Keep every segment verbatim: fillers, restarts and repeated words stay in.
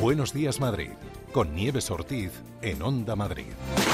Buenos días, Madrid, con Nieves Ortiz en Onda Madrid.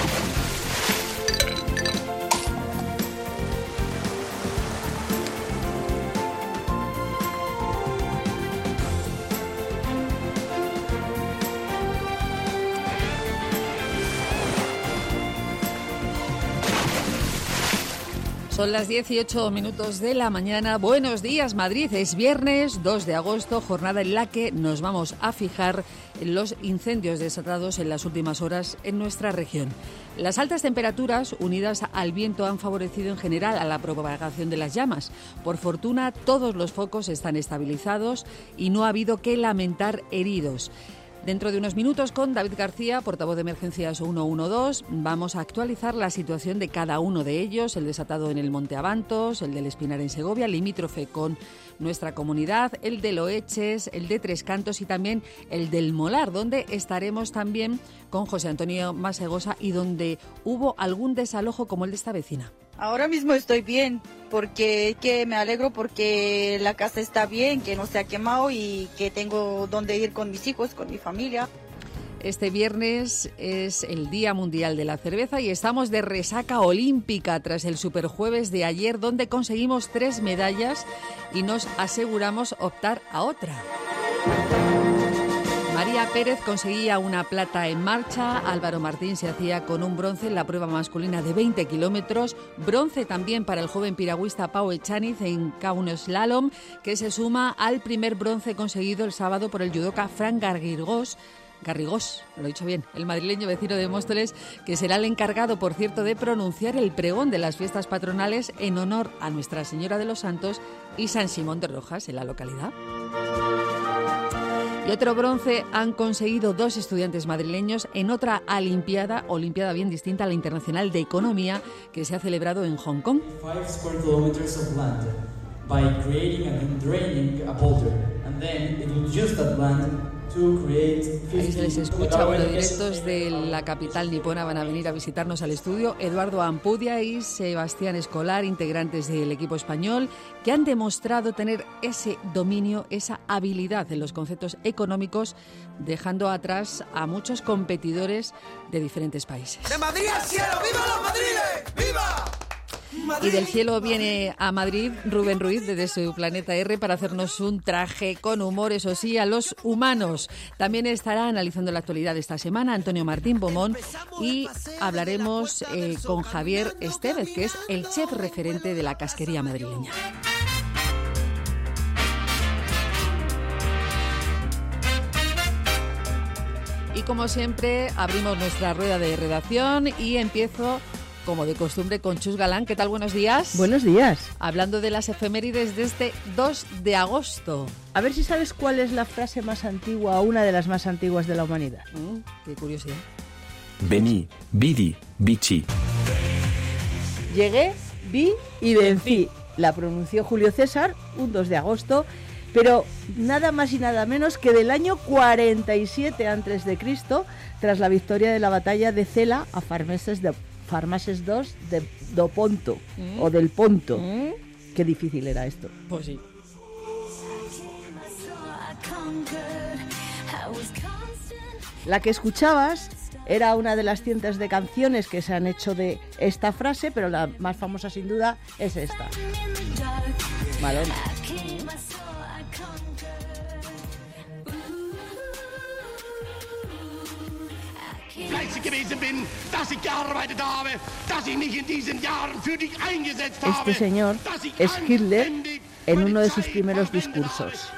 Son las dieciocho minutos de la mañana. Buenos días, Madrid. Es viernes dos de agosto, jornada en la que nos vamos a fijar en los incendios desatados en las últimas horas en nuestra región. Las altas temperaturas, unidas al viento, han favorecido en general a la propagación de las llamas. Por fortuna, todos los focos están estabilizados y no ha habido que lamentar heridos. Dentro de unos minutos, con David García, portavoz de Emergencias ciento doce, vamos a actualizar la situación de cada uno de ellos, el desatado en el Monte Abantos, el del Espinar en Segovia, limítrofe con nuestra comunidad, el de Loeches, el de Tres Cantos y también el del Molar, donde estaremos también con José Antonio Masegosa y donde hubo algún desalojo como el de esta vecina. Ahora mismo estoy bien, porque que me alegro porque la casa está bien, que no se ha quemado y que tengo donde ir con mis hijos, con mi familia. Este viernes es el Día Mundial de la Cerveza y estamos de resaca olímpica tras el Superjueves de ayer, donde conseguimos tres medallas y nos aseguramos optar a otra. María Pérez conseguía una plata en marcha, Álvaro Martín se hacía con un bronce en la prueba masculina de veinte kilómetros, bronce también para el joven piragüista Pau Echaniz en Kauno-Slalom, que se suma al primer bronce conseguido el sábado por el judoka Fran Garrigós, Garrigós, lo he dicho bien, el madrileño vecino de Móstoles, que será el encargado, por cierto, de pronunciar el pregón de las fiestas patronales en honor a Nuestra Señora de los Santos y San Simón de Rojas en la localidad. Y otro bronce han conseguido dos estudiantes madrileños en otra olimpiada, olimpiada bien distinta a la Internacional de Economía, que se ha celebrado en Hong Kong. Ahí se les escucha, bueno, directos de la capital nipona van a venir a visitarnos al estudio Eduardo Ampudia y Sebastián Escolar, integrantes del equipo español, que han demostrado tener ese dominio, esa habilidad en los conceptos económicos, dejando atrás a muchos competidores de diferentes países. ¡De Madrid al cielo! ¡Viva los Madriles! ¡Viva! Y del cielo viene a Madrid Rubén Ruiz desde su Planeta R para hacernos un traje con humor, eso sí, a los humanos. También estará analizando la actualidad de esta semana Antonio Martín Bomón y hablaremos eh, con Javier Estevez, que es el chef referente de la casquería madrileña. Y como siempre, abrimos nuestra rueda de redacción y empiezo, como de costumbre, con Chus Galán. ¿Qué tal? Buenos días. Buenos días. Hablando de las efemérides de este dos de agosto. A ver si sabes cuál es la frase más antigua o una de las más antiguas de la humanidad. Mm, qué curiosidad. Vení, vidi, vici. Llegué, vi y vencí. La pronunció Julio César un dos de agosto, pero nada más y nada menos que del año cuarenta y siete antes de Cristo, tras la victoria de la batalla de Cela a Farmeses de Farmaces dos de do Ponto, ¿Mm? o del Ponto. ¿Mm? Qué difícil era esto. Pues sí. La que escuchabas era una de las cientos de canciones que se han hecho de esta frase, pero la más famosa sin duda es esta. Madonna. Este señor es Hitler en uno de sus primeros discursos.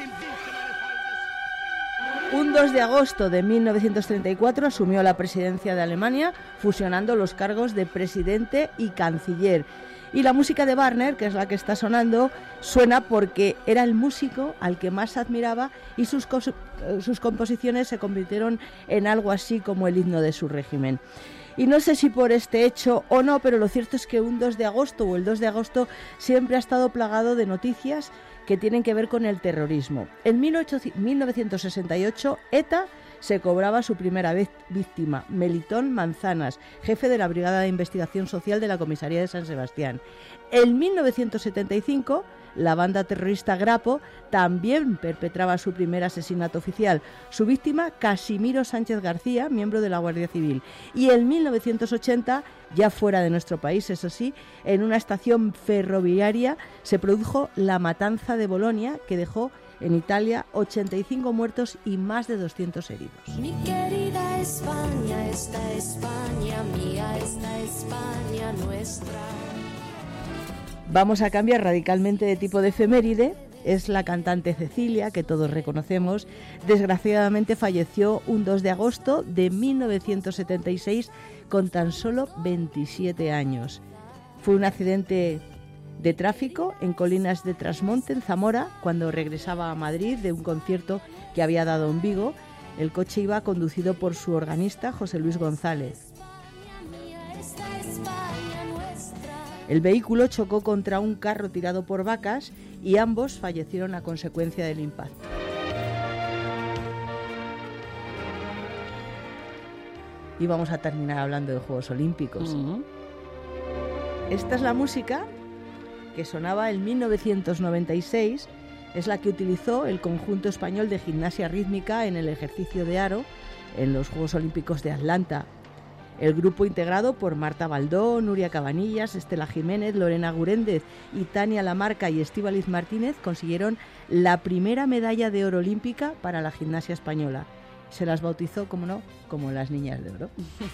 Un dos de agosto de mil novecientos treinta y cuatro asumió la presidencia de Alemania, fusionando los cargos de presidente y canciller. Y la música de Wagner, que es la que está sonando, suena porque era el músico al que más admiraba y sus, cos- sus composiciones se convirtieron en algo así como el himno de su régimen. Y no sé si por este hecho o no, pero lo cierto es que un dos de agosto o el dos de agosto siempre ha estado plagado de noticias que tienen que ver con el terrorismo. En mil novecientos sesenta y ocho, ETA se cobraba su primera vez víctima, Melitón Manzanas, jefe de la Brigada de Investigación Social de la Comisaría de San Sebastián. En mil novecientos setenta y cinco, la banda terrorista Grapo también perpetraba su primer asesinato oficial. Su víctima, Casimiro Sánchez García, miembro de la Guardia Civil. Y en mil novecientos ochenta, ya fuera de nuestro país, eso sí, en una estación ferroviaria se produjo la matanza de Bolonia, que dejó en Italia ochenta y cinco muertos y más de doscientos heridos. Mi querida España, esta España mía, esta España nuestra. Vamos a cambiar radicalmente de tipo de efeméride. Es la cantante Cecilia, que todos reconocemos. Desgraciadamente falleció un dos de agosto de mil novecientos setenta y seis con tan solo veintisiete años. Fue un accidente de tráfico en Colinas de Trasmonte, en Zamora, cuando regresaba a Madrid de un concierto que había dado en Vigo. El coche iba conducido por su organista, José Luis González. El vehículo chocó contra un carro tirado por vacas y ambos fallecieron a consecuencia del impacto. Y vamos a terminar hablando de Juegos Olímpicos. Uh-huh. Esta es la música que sonaba en mil novecientos noventa y seis, es la que utilizó el conjunto español de gimnasia rítmica en el ejercicio de aro en los Juegos Olímpicos de Atlanta. El grupo, integrado por Marta Baldó, Nuria Cabanillas, Estela Jiménez, Lorena Guréndez y Tania Lamarca y Estíbaliz Martínez, consiguieron la primera medalla de oro olímpica para la gimnasia española. Se las bautizó, como no, como las niñas de oro.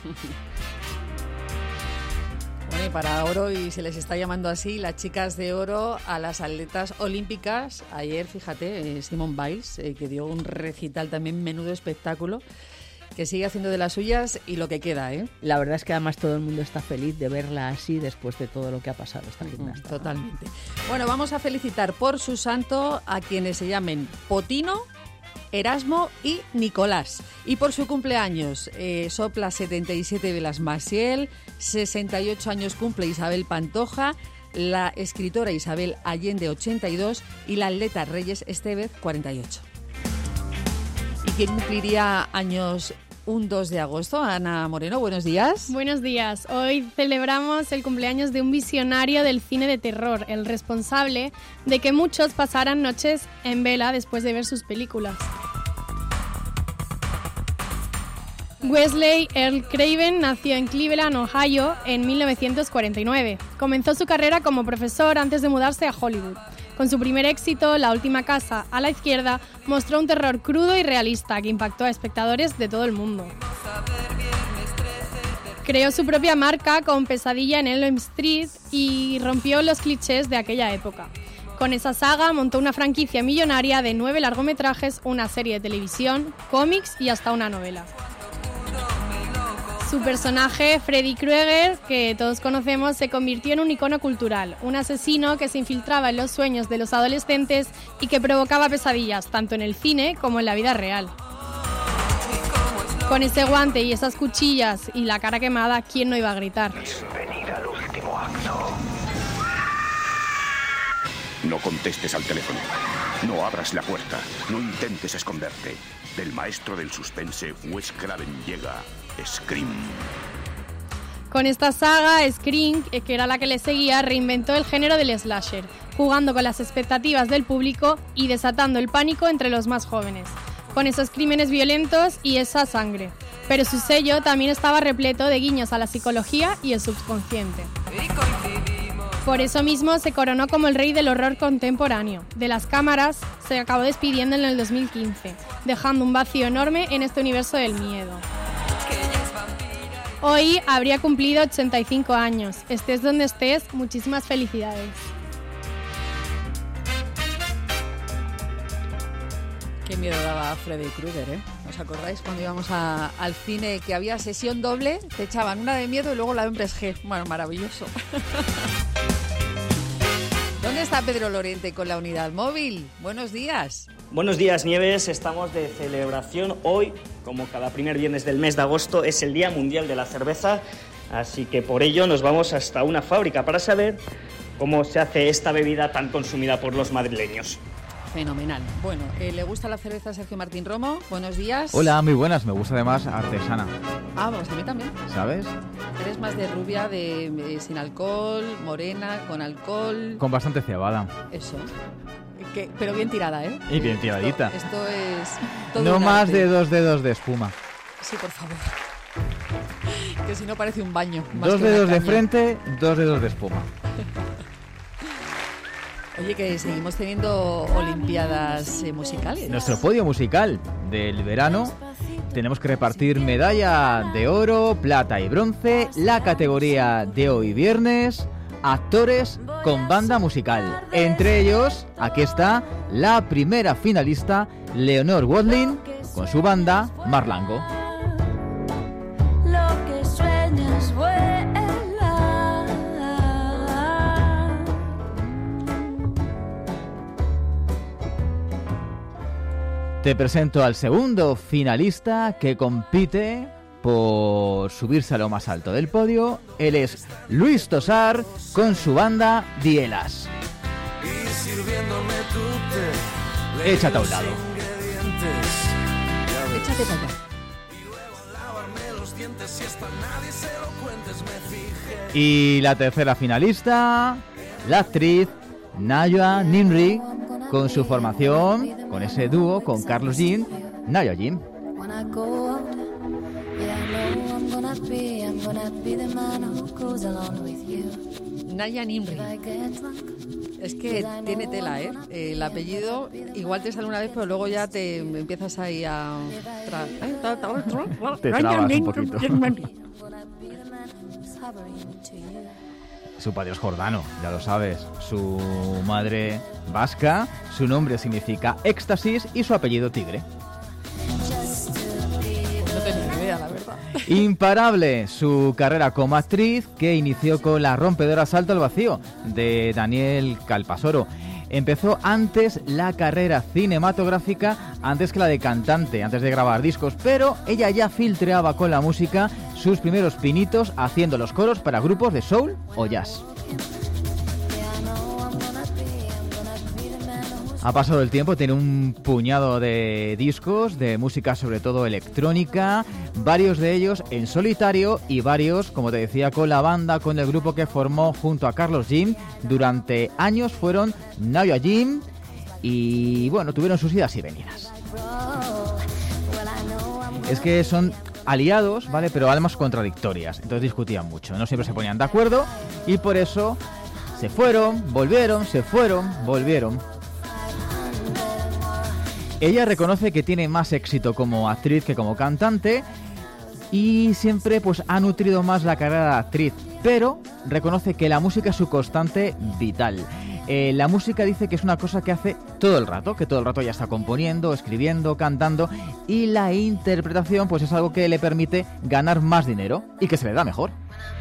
Bueno, y para oro, y se les está llamando así, las chicas de oro a las atletas olímpicas. Ayer, fíjate, eh, Simone Biles, eh, que dio un recital también, menudo espectáculo, que sigue haciendo de las suyas y lo que queda, ¿eh? La verdad es que además todo el mundo está feliz de verla así después de todo lo que ha pasado esta gimnasta. Totalmente. Bueno, vamos a felicitar por su santo a quienes se llamen Potino, Erasmo y Nicolás. Y por su cumpleaños, eh, sopla setenta y siete velas Maciel, sesenta y ocho años cumple Isabel Pantoja, la escritora Isabel Allende, ochenta y dos, y la atleta Reyes Estevez, cuarenta y ocho. ¿Y quién cumpliría años un dos de agosto? Ana Moreno, buenos días. Buenos días. Hoy celebramos el cumpleaños de un visionario del cine de terror, el responsable de que muchos pasaran noches en vela después de ver sus películas. Wesley Earl Craven nació en Cleveland, Ohio, en mil novecientos cuarenta y nueve. Comenzó su carrera como profesor antes de mudarse a Hollywood. Con su primer éxito, La última casa a la izquierda, mostró un terror crudo y realista que impactó a espectadores de todo el mundo. Creó su propia marca con Pesadilla en Elm Street y rompió los clichés de aquella época. Con esa saga montó una franquicia millonaria de nueve largometrajes, una serie de televisión, cómics y hasta una novela. Su personaje, Freddy Krueger, que todos conocemos, se convirtió en un icono cultural, un asesino que se infiltraba en los sueños de los adolescentes y que provocaba pesadillas, tanto en el cine como en la vida real. Con ese guante y esas cuchillas y la cara quemada, ¿quién no iba a gritar? Es venir al último acto. No contestes al teléfono. No abras la puerta. No intentes esconderte. Del maestro del suspense, Wes Craven, llega Scream. Con esta saga, Scream, que era la que le seguía, reinventó el género del slasher, jugando con las expectativas del público y desatando el pánico entre los más jóvenes, con esos crímenes violentos y esa sangre. Pero su sello también estaba repleto de guiños a la psicología y el subconsciente. Por eso mismo se coronó como el rey del horror contemporáneo. De las cámaras se acabó despidiendo en el dos mil quince, dejando un vacío enorme en este universo del miedo. Hoy habría cumplido ochenta y cinco años. Estés donde estés, muchísimas felicidades. Qué miedo daba a Freddy Krueger, ¿eh? ¿Os acordáis cuando íbamos a, al cine que había sesión doble? Te echaban una de miedo y luego la de hombres G. Bueno, maravilloso. ¿Dónde está Pedro Lorente con la unidad móvil? Buenos días. Buenos días, Nieves. Estamos de celebración. Hoy, como cada primer viernes del mes de agosto, es el Día Mundial de la Cerveza. Así que por ello nos vamos hasta una fábrica para saber cómo se hace esta bebida tan consumida por los madrileños. Fenomenal. Bueno, eh, ¿le gusta la cerveza a Sergio Martín Romo? Buenos días. Hola, muy buenas. Me gusta además artesana. Ah, pues a mí también. ¿Sabes? Eres más de rubia, de, de sin alcohol, morena, con alcohol. Con bastante cebada. Eso. Que, pero bien tirada, ¿eh? Y bien tiradita. Esto, esto es todo No un más arte. de dos dedos de espuma. Sí, por favor. Que si no parece un baño. Dos dedos de frente, dos dedos de espuma. Oye, que seguimos teniendo olimpiadas eh, musicales. Nuestro podio musical del verano. Tenemos que repartir medalla de oro, plata y bronce. La categoría de hoy viernes, actores con banda musical. Entre ellos, aquí está la primera finalista, Leonor Watling, con su banda Marlango. Lo que sueñas vuela. Te presento al segundo finalista que compite por subirse a lo más alto del podio. Él es Luis Tosar con su banda Dielas. Échate a un lado. Échate para allá. Y la tercera finalista, la actriz Naya Nimri, con su formación, con ese dúo con Carlos Jean, Naya Jim. Naya Nimri. Es que tiene tela, ¿eh? El apellido igual te sale una vez, pero luego ya te empiezas ahí a... Te trabas un poquito. Su padre es jordano, ya lo sabes. Su madre vasca, su nombre significa éxtasis y su apellido tigre. No tengo ni idea, la verdad. Imparable su carrera como actriz, que inició con La rompedora salto al vacío de Daniel Calpasoro. Empezó antes la carrera cinematográfica, antes que la de cantante, antes de grabar discos, pero ella ya filtreaba con la música sus primeros pinitos haciendo los coros para grupos de soul o jazz. Ha pasado el tiempo, tiene un puñado de discos, de música sobre todo electrónica, varios de ellos en solitario y varios, como te decía, con la banda, con el grupo que formó junto a Carlos Jean. Durante años fueron Naya Jim y, bueno, tuvieron sus idas y venidas. Es que son aliados, ¿vale? Pero almas contradictorias, entonces discutían mucho, no siempre se ponían de acuerdo y por eso se fueron, volvieron, se fueron, volvieron. Ella reconoce que tiene más éxito como actriz que como cantante y siempre pues ha nutrido más la carrera de actriz, pero reconoce que la música es su constante vital. Eh, la música dice que es una cosa que hace todo el rato, que todo el rato ya está componiendo, escribiendo, cantando, y la interpretación pues es algo que le permite ganar más dinero y que se le da mejor.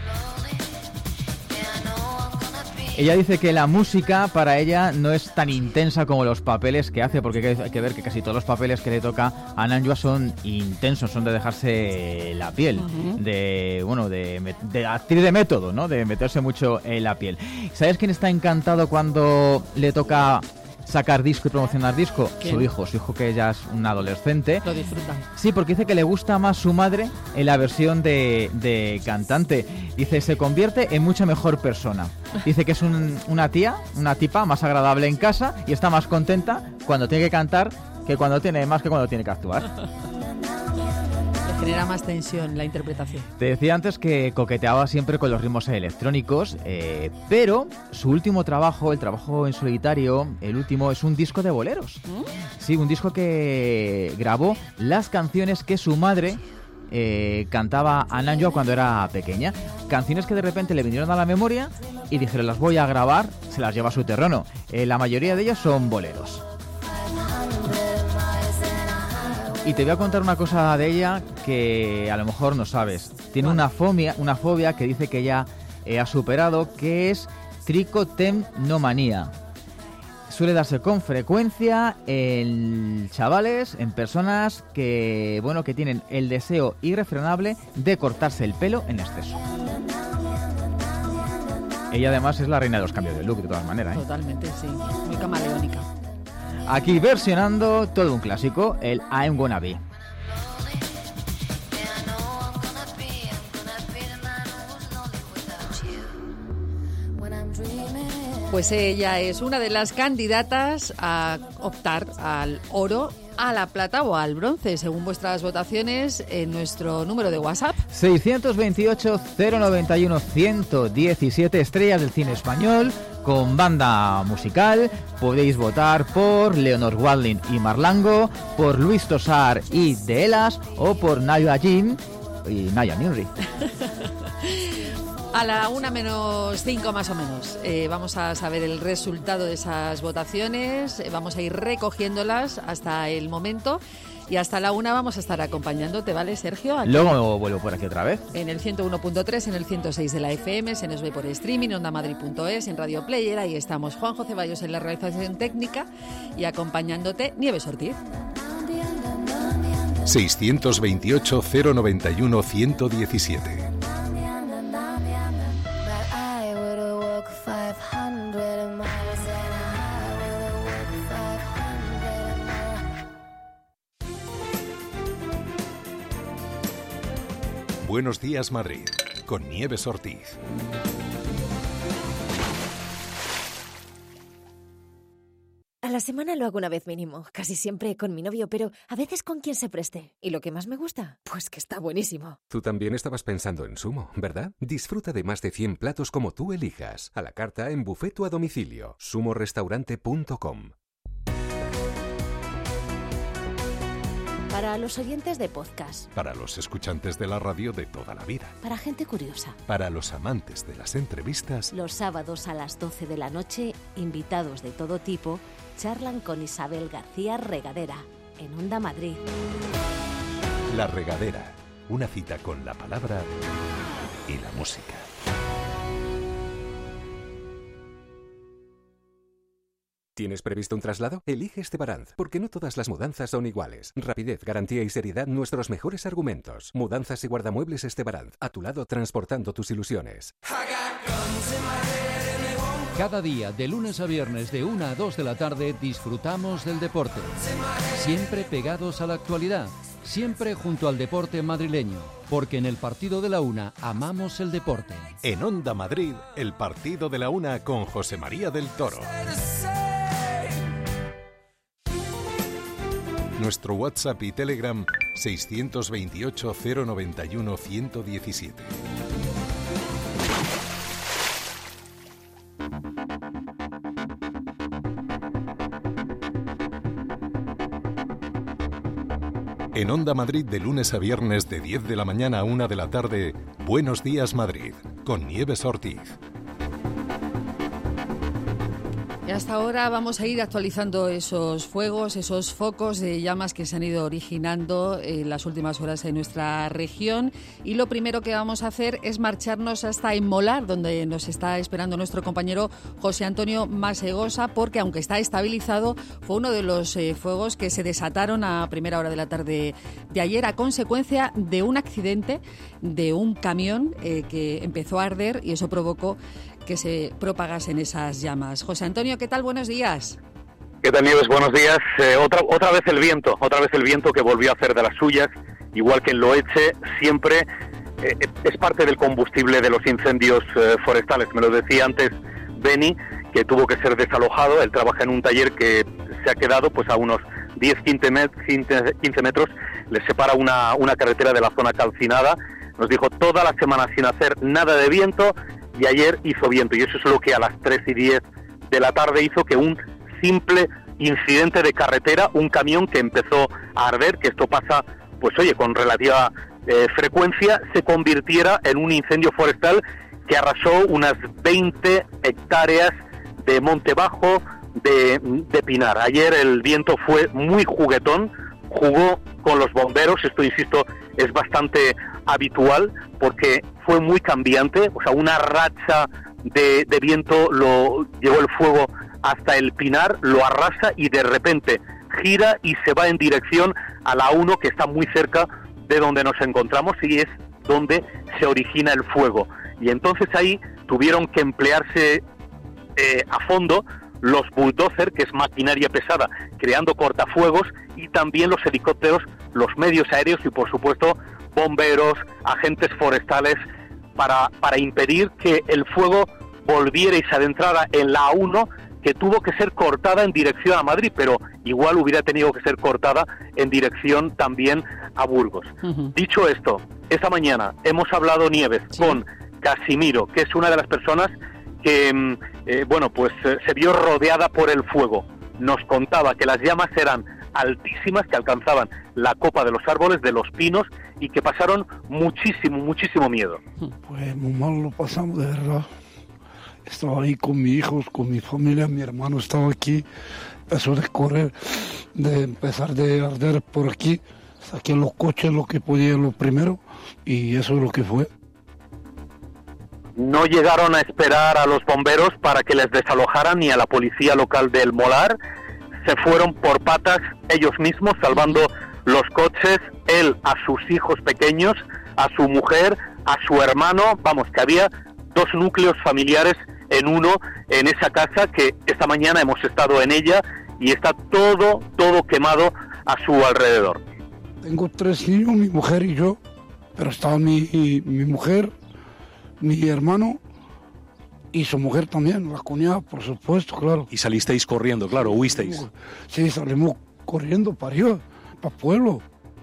Ella dice que la música para ella no es tan intensa como los papeles que hace, porque hay que ver que casi todos los papeles que le toca a Nanjua son intensos, son de dejarse la piel, uh-huh. de bueno, de, de actriz de método, ¿no? De meterse mucho en la piel. ¿Sabes quién está encantado cuando le toca sacar disco y promocionar disco? ¿Quién? Su hijo, su hijo que ya es un adolescente. Lo disfruta. Sí, porque dice que le gusta más su madre en la versión de, de cantante. Dice, se convierte en mucha mejor persona. Dice que es un, una tía, una tipa más agradable en casa y está más contenta cuando tiene que cantar que cuando tiene más que cuando tiene que actuar. Genera más tensión la interpretación. Te decía antes que coqueteaba siempre con los ritmos electrónicos, eh, pero su último trabajo, el trabajo en solitario, el último, es un disco de boleros. ¿Mm? Sí, un disco que grabó las canciones que su madre eh, cantaba a Nanjua cuando era pequeña. Canciones que de repente le vinieron a la memoria y dijeron, las voy a grabar, se las lleva a su terreno. Eh, la mayoría de ellas son boleros. Y te voy a contar una cosa de ella que a lo mejor no sabes. Tiene una fobia, una fobia que dice que ya eh, ha superado, que es tricotemnomanía. Suele darse con frecuencia en chavales, en personas que, bueno, que tienen el deseo irrefrenable de cortarse el pelo en exceso. Ella además es la reina de los cambios de look, de todas maneras, ¿eh? Totalmente, sí. Muy camaleónica. aquí versionando todo un clásico, el I'm Gonna Be. Pues ella es una de las candidatas a optar al oro, a la plata o al bronce, según vuestras votaciones en nuestro número de WhatsApp. seiscientos veintiocho, cero noventa y uno, ciento diecisiete, estrellas del cine español con banda musical. Podéis votar por Leonor Watling y Marlango, por Luis Tosar y De Elas o por Naya Jin y Naya Ninri. A la una menos cinco más o menos eh, vamos a saber el resultado de esas votaciones, eh, vamos a ir recogiéndolas hasta el momento y hasta la una vamos a estar acompañándote, ¿vale, Sergio? Aquí, luego vuelvo por aquí otra vez. En el ciento uno punto tres, en el ciento seis de la F M, se nos ve por streaming, onda madrid punto es, en Radio Player, ahí estamos Juanjo Ceballos en la realización técnica y acompañándote Nieves Ortiz. seiscientos veintiocho, cero noventa y uno, ciento diecisiete. Buenos días, Madrid, con Nieves Ortiz. A la semana lo hago una vez mínimo, casi siempre con mi novio, pero a veces con quien se preste. ¿Y lo que más me gusta? Pues que está buenísimo. Tú también estabas pensando en Sumo, ¿verdad? Disfruta de más de cien platos como tú elijas. A la carta en buffet o a domicilio. sumo restaurante punto com. Para los oyentes de podcast. Para los escuchantes de la radio de toda la vida. Para gente curiosa. Para los amantes de las entrevistas. Los sábados a las doce de la noche, invitados de todo tipo charlan con Isabel García Regadera, en Onda Madrid. La Regadera, una cita con la palabra y la música. ¿Tienes previsto un traslado? Elige Estebaranz, porque no todas las mudanzas son iguales. Rapidez, garantía y seriedad, nuestros mejores argumentos. Mudanzas y guardamuebles Estebaranz, a tu lado transportando tus ilusiones. Cada día, de lunes a viernes, de una a dos de la tarde, disfrutamos del deporte. Siempre pegados a la actualidad, siempre junto al deporte madrileño, porque en el Partido de la Una amamos el deporte. En Onda Madrid, el Partido de la Una con José María del Toro. Nuestro WhatsApp y Telegram seiscientos veintiocho, cero noventa y uno, ciento diecisiete. En Onda Madrid de lunes a viernes de diez de la mañana a una de la tarde, Buenos días Madrid, con Nieves Ortiz. Y hasta ahora vamos a ir actualizando esos fuegos, esos focos de llamas que se han ido originando en las últimas horas en nuestra región. Y lo primero que vamos a hacer es marcharnos hasta Inmolar, donde nos está esperando nuestro compañero José Antonio Masegosa, porque aunque está estabilizado, fue uno de los eh, fuegos que se desataron a primera hora de la tarde de ayer a consecuencia de un accidente de un camión eh, que empezó a arder y eso provocó que se propagasen esas llamas. José Antonio, ¿qué tal? Buenos días. ¿Qué tal, Nieves? Buenos días. Eh, otra, otra vez el viento, otra vez el viento que volvió a hacer de las suyas, igual que en Loeche, siempre eh, es parte del combustible de los incendios eh, forestales. Me lo decía antes Beni, que tuvo que ser desalojado. Él trabaja en un taller que se ha quedado pues a unos diez a quince metros, le separa una, una carretera de la zona calcinada. Nos dijo toda la semana sin hacer nada de viento, y ayer hizo viento, y eso es lo que a las tres y diez de la tarde hizo que un simple incidente de carretera, un camión que empezó a arder, que esto pasa, pues oye, con relativa eh, frecuencia, se convirtiera en un incendio forestal que arrasó unas veinte hectáreas de monte bajo, de, de pinar. Ayer el viento fue muy juguetón, jugó con los bomberos, esto insisto, es bastante habitual porque fue muy cambiante, o sea, una racha de, de viento lo llevó el fuego hasta el pinar, lo arrasa y de repente gira y se va en dirección a la uno, que está muy cerca de donde nos encontramos y es donde se origina el fuego. Y entonces ahí tuvieron que emplearse eh, a fondo los bulldozer, que es maquinaria pesada, creando cortafuegos, y también los helicópteros, los medios aéreos y, por supuesto, bomberos, agentes forestales, para, para impedir que el fuego volviera y se adentrara en la A uno, que tuvo que ser cortada en dirección a Madrid, pero igual hubiera tenido que ser cortada en dirección también a Burgos. Uh-huh. Dicho esto, esta mañana hemos hablado, Nieves, sí, con Casimiro, que es una de las personas que, eh, bueno, pues eh, se vio rodeada por el fuego. Nos contaba que las llamas eran altísimas, que alcanzaban la copa de los árboles, de los pinos, y que pasaron muchísimo, muchísimo miedo. Pues muy mal lo pasamos, de verdad. Estaba ahí con mis hijos, con mi familia, mi hermano estaba aquí, empezó a correr, de empezar de arder por aquí, saqué los coches, lo que podía, lo primero, y eso es lo que fue. No llegaron a esperar a los bomberos para que les desalojaran ni a la policía local del Molar. Se fueron por patas ellos mismos, salvando los coches, él a sus hijos pequeños, a su mujer, a su hermano. Vamos, que había dos núcleos familiares en uno, en esa casa, que esta mañana hemos estado en ella y está todo, todo quemado a su alrededor. Tengo tres niños, mi mujer y yo, pero estaba mi, mi mujer, mi hermano y su mujer también, la cuñada, por supuesto, claro. Y salisteis corriendo, claro, huisteis. Sí, salimos corriendo para arriba, para el pueblo.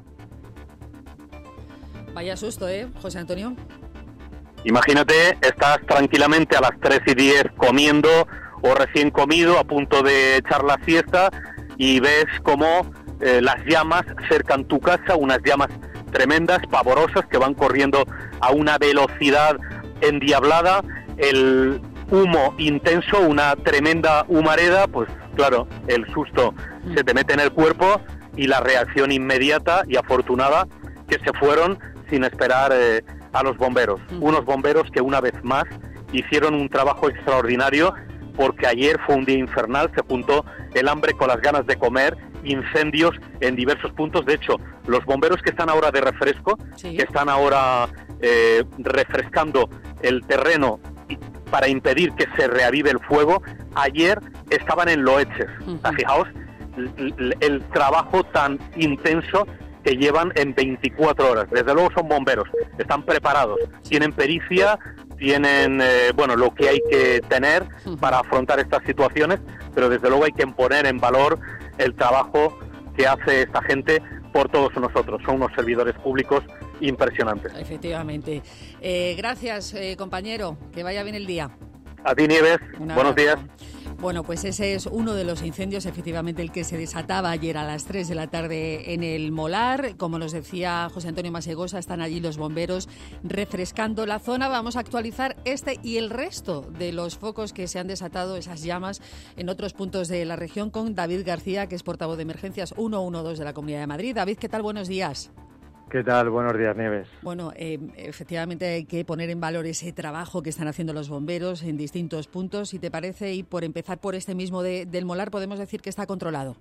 Vaya susto, ¿eh, José Antonio? Imagínate, estás tranquilamente a las tres y diez comiendo o recién comido, a punto de echar la siesta, y ves cómo eh, las llamas cercan tu casa, unas llamas tremendas, pavorosas, que van corriendo a una velocidad endiablada, el humo intenso, una tremenda humareda. Pues claro, el susto se te mete en el cuerpo, y la reacción inmediata y afortunada, que se fueron sin esperar eh, a los bomberos. Uh-huh. Unos bomberos que una vez más hicieron un trabajo extraordinario, porque ayer fue un día infernal, se juntó el hambre con las ganas de comer, incendios en diversos puntos. De hecho, los bomberos que están ahora de refresco, sí, que están ahora eh, refrescando el terreno para impedir que se reavive el fuego, ayer estaban en Loeches. Uh-huh. Fijaos el, el trabajo tan intenso que llevan en veinticuatro horas. Desde luego son bomberos, están preparados, tienen pericia, tienen eh, bueno, lo que hay que tener para afrontar estas situaciones, pero desde luego hay que poner en valor el trabajo que hace esta gente por todos nosotros. Son unos servidores públicos impresionantes. Efectivamente. Eh, gracias, eh, compañero. Que vaya bien el día. A ti, Nieves. Buenos días. Bueno, pues ese es uno de los incendios, efectivamente, el que se desataba ayer a las tres de la tarde en el Molar. Como nos decía José Antonio Masegosa, están allí los bomberos refrescando la zona. Vamos a actualizar este y el resto de los focos que se han desatado, esas llamas, en otros puntos de la región, con David García, que es portavoz de emergencias ciento doce de la Comunidad de Madrid. David, ¿qué tal? Buenos días. ¿Qué tal? Buenos días, Nieves. Bueno, eh, efectivamente hay que poner en valor ese trabajo que están haciendo los bomberos en distintos puntos. Si te parece, y por empezar por este mismo de, del Molar, podemos decir que está controlado.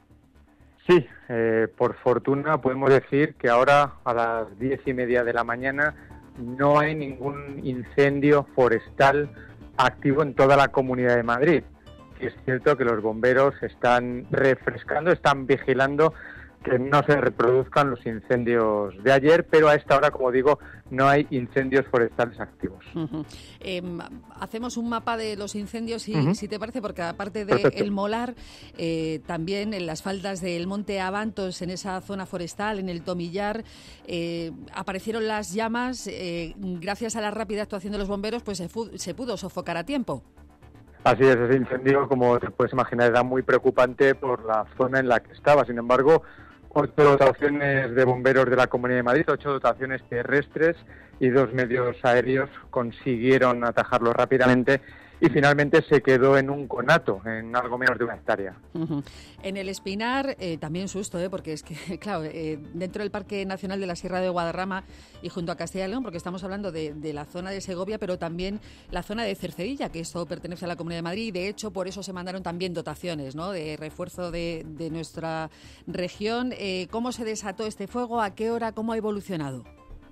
Sí, eh, por fortuna podemos decir que ahora a las diez y media de la mañana no hay ningún incendio forestal activo en toda la Comunidad de Madrid. Y es cierto que los bomberos están refrescando, están vigilando que no se reproduzcan los incendios de ayer, pero a esta hora, como digo, no hay incendios forestales activos. Uh-huh. Eh, hacemos un mapa de los incendios, si, uh-huh. si te parece, porque aparte de Perfecto. el Molar, eh, también en las faldas del Monte Abantos, en esa zona forestal, en el Tomillar, eh, aparecieron las llamas. Eh, gracias a la rápida actuación de los bomberos, pues se, fu- se pudo sofocar a tiempo. Así es, ese incendio, como te puedes imaginar, era muy preocupante por la zona en la que estaba. Sin embargo, ocho dotaciones de bomberos de la Comunidad de Madrid, ocho dotaciones terrestres y dos medios aéreos consiguieron atajarlo rápidamente, y finalmente se quedó en un conato, en algo menos de una hectárea. Uh-huh. En el Espinar, eh, también susto, ¿eh? Porque es que, claro, eh, dentro del Parque Nacional de la Sierra de Guadarrama y junto a Castilla y León, porque estamos hablando de, de la zona de Segovia, pero también la zona de Cercedilla, que esto pertenece a la Comunidad de Madrid, y de hecho por eso se mandaron también dotaciones, ¿no?, de refuerzo de, de nuestra región. Eh, ¿Cómo se desató este fuego? ¿A qué hora? ¿Cómo ha evolucionado?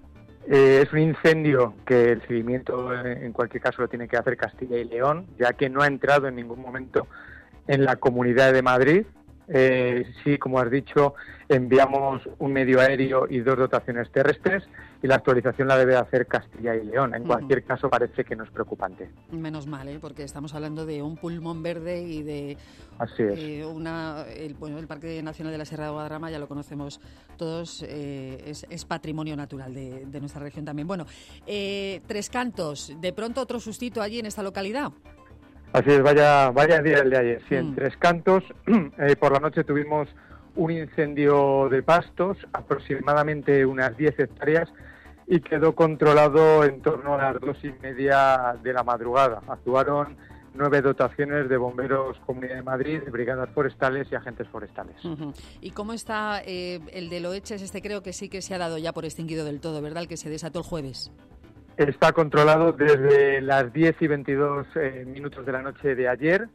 Eh, es un incendio que el seguimiento, eh, en cualquier caso, lo tiene que hacer Castilla y León, ya que no ha entrado en ningún momento en la Comunidad de Madrid. Eh, sí, como has dicho, enviamos un medio aéreo y dos dotaciones terrestres, y la actualización la debe hacer Castilla y León. En cualquier caso, parece que no es preocupante. Menos mal, ¿eh? Porque estamos hablando de un pulmón verde y de Así es. eh, una, el, bueno, el Parque Nacional de la Sierra de Guadarrama, ya lo conocemos todos, eh, es, es patrimonio natural de, de nuestra región también. Bueno, eh, Tres Cantos, de pronto otro sustito allí en esta localidad. Así es, vaya, vaya día el de ayer. Sí, en Tres Cantos, eh, por la noche tuvimos un incendio de pastos, aproximadamente unas diez hectáreas, y quedó controlado en torno a las dos y media de la madrugada. Actuaron nueve dotaciones de bomberos Comunidad de Madrid, brigadas forestales y agentes forestales. Uh-huh. ¿Y cómo está eh, el de Loeches? Este creo que sí que se ha dado ya por extinguido del todo, ¿verdad? El que se desató el jueves. Está controlado desde las diez y veintidós eh, minutos de la noche de ayer.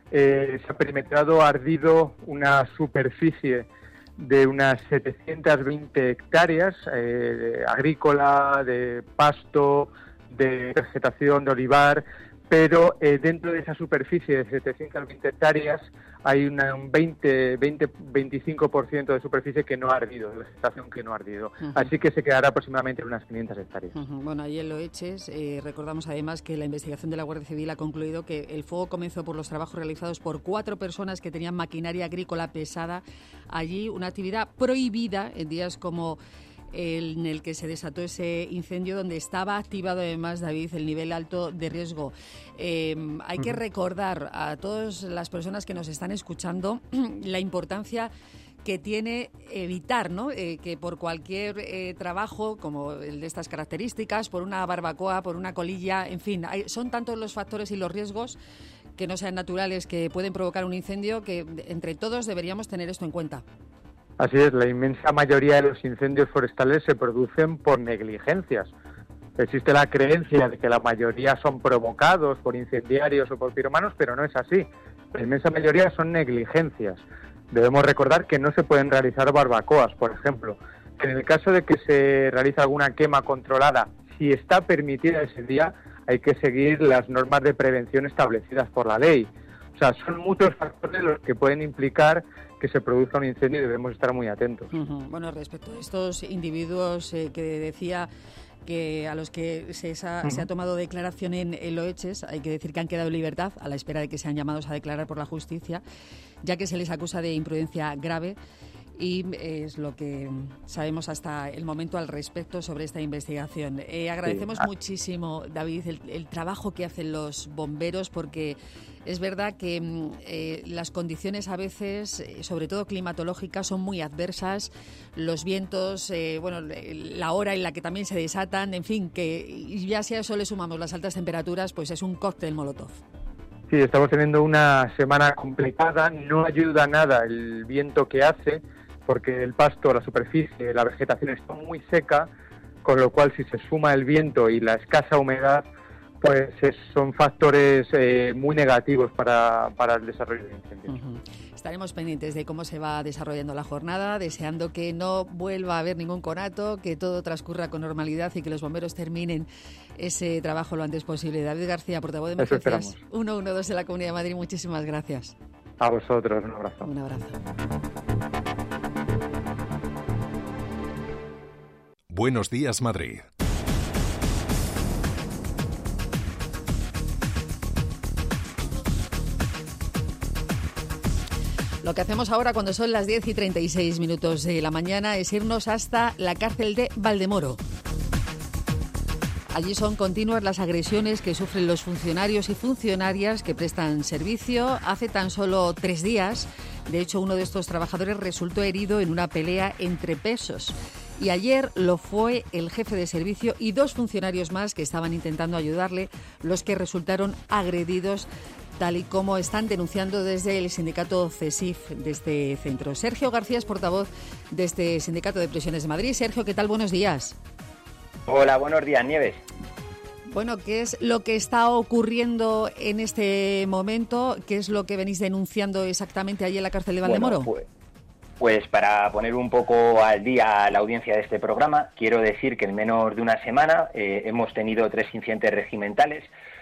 Eh, se ha perimetrado, ha ardido una superficie de unas setecientas veinte hectáreas, eh, agrícola, de pasto, de vegetación, de olivar, pero eh, dentro de esa superficie de setecientas veinte hectáreas hay una, un veinte, veinte, veinticinco por ciento de superficie que no ha ardido, de vegetación que no ha ardido. Uh-huh. Así que se quedará aproximadamente unas quinientas hectáreas. Uh-huh. Bueno, ahí en Loeches eh, recordamos además que la investigación de la Guardia Civil ha concluido que el fuego comenzó por los trabajos realizados por cuatro personas que tenían maquinaria agrícola pesada allí, una actividad prohibida en días como el, en el que se desató ese incendio, donde estaba activado además, David, el nivel alto de riesgo. Eh, hay que recordar a todas las personas que nos están escuchando la importancia que tiene evitar, ¿no? Eh, que por cualquier eh, trabajo como el de estas características, por una barbacoa, por una colilla, en fin, hay, son tantos los factores y los riesgos que no sean naturales, que pueden provocar un incendio, que entre todos deberíamos tener esto en cuenta. Así es, la inmensa mayoría de los incendios forestales se producen por negligencias. Existe la creencia de que la mayoría son provocados por incendiarios o por piromanos, pero no es así. La inmensa mayoría son negligencias. Debemos recordar que no se pueden realizar barbacoas, por ejemplo. En el caso de que se realice alguna quema controlada, si está permitida ese día, hay que seguir las normas de prevención establecidas por la ley. O sea, son muchos factores los que pueden implicar que se produzca un incendio y debemos estar muy atentos. Uh-huh. Bueno, respecto a estos individuos eh, que decía que a los que se, esa, uh-huh. se ha tomado declaración en, en Loeches, hay que decir que han quedado en libertad a la espera de que sean llamados a declarar por la justicia, ya que se les acusa de imprudencia grave. Y es lo que sabemos hasta el momento al respecto sobre esta investigación. Eh, agradecemos sí. muchísimo, David, el, el trabajo que hacen los bomberos, porque es verdad que eh, las condiciones a veces, sobre todo climatológicas, son muy adversas. Los vientos, eh, bueno, la hora en la que también se desatan, en fin, que ya si a eso le sumamos las altas temperaturas, pues es un cóctel molotov. Sí, estamos teniendo una semana complicada. No ayuda nada el viento que hace, porque el pasto, la superficie, la vegetación está muy seca, con lo cual si se suma el viento y la escasa humedad, pues es, son factores eh, muy negativos para, para el desarrollo de incendios. Uh-huh. Estaremos pendientes de cómo se va desarrollando la jornada, deseando que no vuelva a haber ningún conato, que todo transcurra con normalidad y que los bomberos terminen ese trabajo lo antes posible. David García, portavoz de Emergencias ciento doce de la Comunidad de Madrid, muchísimas gracias. A vosotros, un abrazo. Un abrazo. Buenos días, Madrid. Lo que hacemos ahora cuando son las diez y treinta y seis minutos de la mañana es irnos hasta la cárcel de Valdemoro. Allí son continuas las agresiones que sufren los funcionarios y funcionarias que prestan servicio. Hace tan solo tres días, de hecho, uno de estos trabajadores resultó herido en una pelea entre pesos. Y ayer lo fue el jefe de servicio y dos funcionarios más que estaban intentando ayudarle, los que resultaron agredidos, tal y como están denunciando desde el sindicato CESIF de este centro. Sergio García es portavoz de este sindicato de prisiones de Madrid. Sergio, ¿qué tal? Buenos días. Hola, buenos días, Nieves. Bueno, ¿qué es lo que está ocurriendo en este momento? ¿Qué es lo que venís denunciando exactamente allí en la cárcel de Valdemoro? Bueno, pues... Pues para poner un poco al día a la audiencia de este programa, quiero decir que en menos de una semana eh, hemos tenido tres incidentes regimentales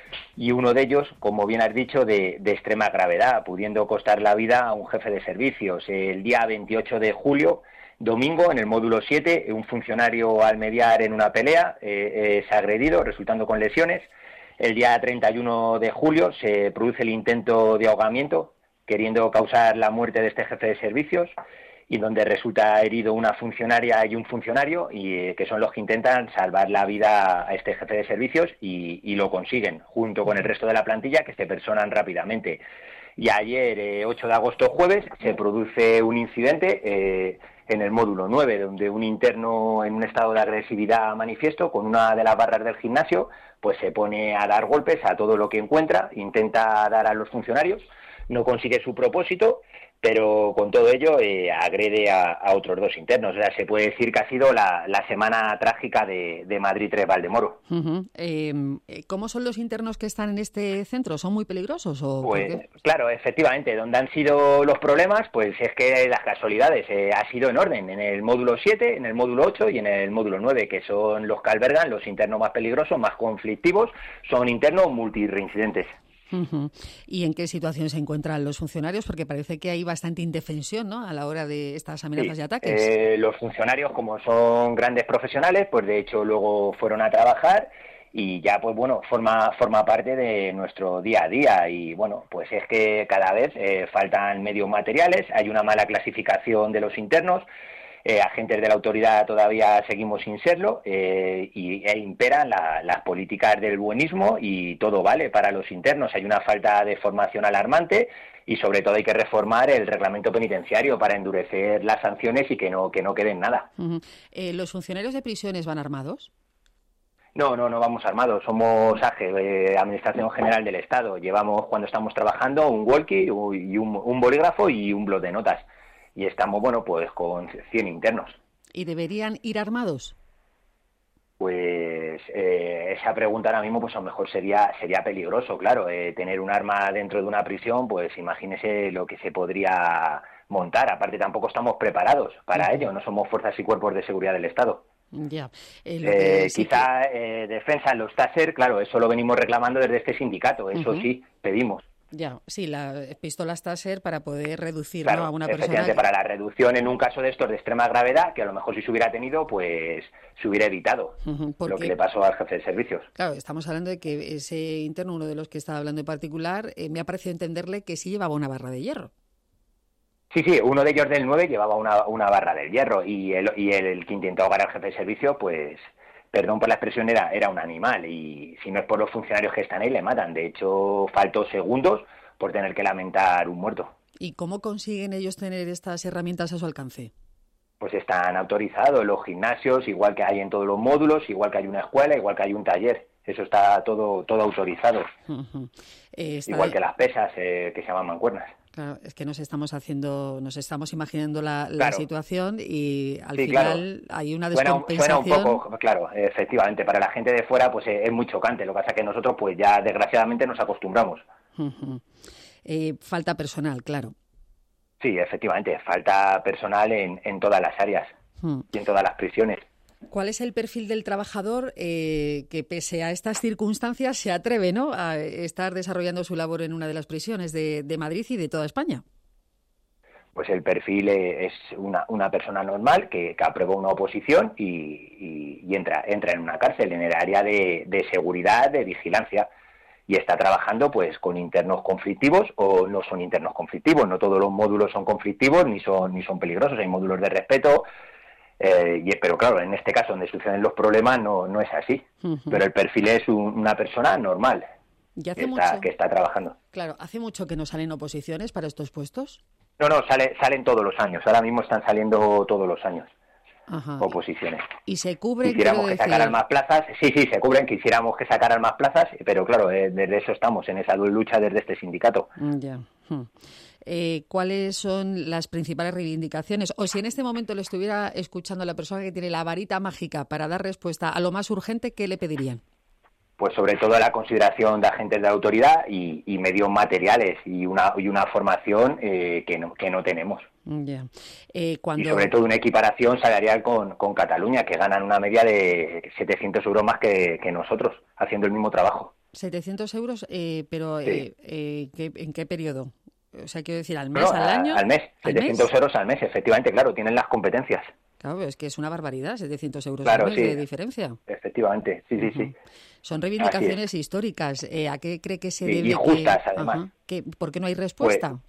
y uno de ellos, como bien has dicho, de, de extrema gravedad, pudiendo costar la vida a un jefe de servicios. El día veintiocho de julio, domingo, en el módulo siete, un funcionario al mediar en una pelea eh, es agredido, resultando con lesiones. El día treinta y uno de julio se produce el intento de ahogamiento, queriendo causar la muerte de este jefe de servicios, y donde resulta herido una funcionaria y un funcionario, y eh, que son los que intentan salvar la vida a este jefe de servicios, y, y lo consiguen, junto con el resto de la plantilla, que se personan rápidamente. Y ayer, eh, ocho de agosto, jueves, se produce un incidente eh, en el módulo nueve, donde un interno en un estado de agresividad manifiesto, con una de las barras del gimnasio, pues se pone a dar golpes a todo lo que encuentra, intenta dar a los funcionarios, no consigue su propósito, pero con todo ello eh, agrede a, a otros dos internos. O sea, se puede decir que ha sido la, la semana trágica de, de Madrid tres Valdemoro. Uh-huh. Eh, ¿Cómo son los internos que están en este centro? ¿Son muy peligrosos? O pues claro, efectivamente, donde han sido los problemas, pues es que las casualidades eh, ha sido en orden, en el módulo siete, en el módulo ocho y en el módulo nueve, que son los que albergan los internos más peligrosos, más conflictivos, son internos multireincidentes. Uh-huh. ¿Y en qué situación se encuentran los funcionarios? Porque parece que hay bastante indefensión, ¿no?, a la hora de estas amenazas sí. y ataques. Eh, los funcionarios, como son grandes profesionales, pues de hecho luego fueron a trabajar y ya, pues bueno, forma forma parte de nuestro día a día. Y bueno, pues es que cada vez eh, faltan medios materiales, hay una mala clasificación de los internos. Eh, agentes de la autoridad todavía seguimos sin serlo eh, y e imperan la, las políticas del buenismo y todo vale para los internos. Hay una falta de formación alarmante y sobre todo hay que reformar el reglamento penitenciario para endurecer las sanciones y que no, que no queden nada. Uh-huh. Eh, ¿Los funcionarios de prisiones van armados? No, no, no vamos armados. Somos A G E, eh, Administración General del Estado. Llevamos, cuando estamos trabajando, un walkie y un, un bolígrafo y un bloc de notas. Y estamos, bueno, pues con cien internos. ¿Y deberían ir armados? Pues eh, esa pregunta ahora mismo, pues a lo mejor sería sería peligroso, claro. Eh, tener un arma dentro de una prisión, pues imagínese lo que se podría montar. Aparte, tampoco estamos preparados para ello. No somos fuerzas y cuerpos de seguridad del Estado. Ya. Eh, eh, sí quizá que... eh, defensa en los taser, claro, eso lo venimos reclamando desde este sindicato. Eso uh-huh. sí, pedimos. Ya, sí, las pistolas taser para poder reducir, claro, ¿no?, a una efectivamente, persona. Para la reducción en un caso de estos de extrema gravedad, que a lo mejor si se hubiera tenido, pues se hubiera evitado uh-huh, porque, lo que le pasó al jefe de servicios. Claro, estamos hablando de que ese interno, uno de los que estaba hablando en particular, eh, me ha parecido entenderle que sí llevaba una barra de hierro. Sí, sí, uno de ellos del nueve llevaba una, una barra de hierro y el, y el, el que intentó ahogar al jefe de servicio, pues... perdón por la expresión, era, era un animal y si no es por los funcionarios que están ahí, le matan. De hecho, faltó segundos por tener que lamentar un muerto. ¿Y cómo consiguen ellos tener estas herramientas a su alcance? Pues están autorizados en los gimnasios, igual que hay en todos los módulos, igual que hay una escuela, igual que hay un taller. Eso está todo todo autorizado. Uh-huh. eh, igual de... que las pesas, eh, que se llaman mancuernas. Claro, es que nos estamos haciendo, nos estamos imaginando la, la claro. situación y al sí, final claro. hay una descompensación. Suena, suena un poco, claro, efectivamente, para la gente de fuera pues es muy chocante. Lo que pasa es que nosotros pues ya desgraciadamente nos acostumbramos. Uh-huh. Eh, falta personal, claro. Sí, efectivamente, falta personal en, en todas las áreas uh-huh. y en todas las prisiones. ¿Cuál es el perfil del trabajador eh, que, pese a estas circunstancias, se atreve, ¿no?, a estar desarrollando su labor en una de las prisiones de, de Madrid y de toda España? Pues el perfil es una, una persona normal que, que aprueba una oposición y, y, y entra, entra en una cárcel, en el área de, de seguridad, de vigilancia, y está trabajando pues con internos conflictivos o no son internos conflictivos. No todos los módulos son conflictivos ni son, ni son peligrosos, hay módulos de respeto. Eh, y, pero claro, en este caso donde suceden los problemas no, no es así, uh-huh. pero el perfil es un, una persona normal ¿Y hace que, mucho? Está, que está trabajando. Claro, ¿hace mucho que no salen oposiciones para estos puestos? No, no, sale, salen todos los años, ahora mismo están saliendo todos los años Ajá. oposiciones. ¿Y se cubren? Quisiéramos que decir... sacaran más plazas, sí, sí, se cubren, quisiéramos que sacaran más plazas, pero claro, eh, desde eso estamos, en esa lucha desde este sindicato. Ya. Hmm. Eh, ¿Cuáles son las principales reivindicaciones? O si en este momento le estuviera escuchando la persona que tiene la varita mágica para dar respuesta a lo más urgente, ¿qué le pedirían? Pues sobre todo la consideración de agentes de la autoridad y, y medios materiales y una, y una formación eh, que, no, que no tenemos. Yeah. Eh, cuando... Y sobre todo una equiparación salarial con, con Cataluña, que ganan una media de setecientos euros más que, que nosotros, haciendo el mismo trabajo. setecientos euros, eh, pero Sí. eh, eh, ¿qué- ¿en qué periodo? O sea, quiero decir, ¿al mes, No, al a- año? Al mes, ¿Al setecientos mes? euros al mes, efectivamente, claro, tienen las competencias. Claro, es que es una barbaridad, setecientos euros Claro, al mes sí. de diferencia. Efectivamente, sí, sí, sí. Son reivindicaciones históricas. Eh, ¿A qué cree que se Y- debe? y justas, que... además. Ajá. ¿Que- ¿Por qué no hay respuesta?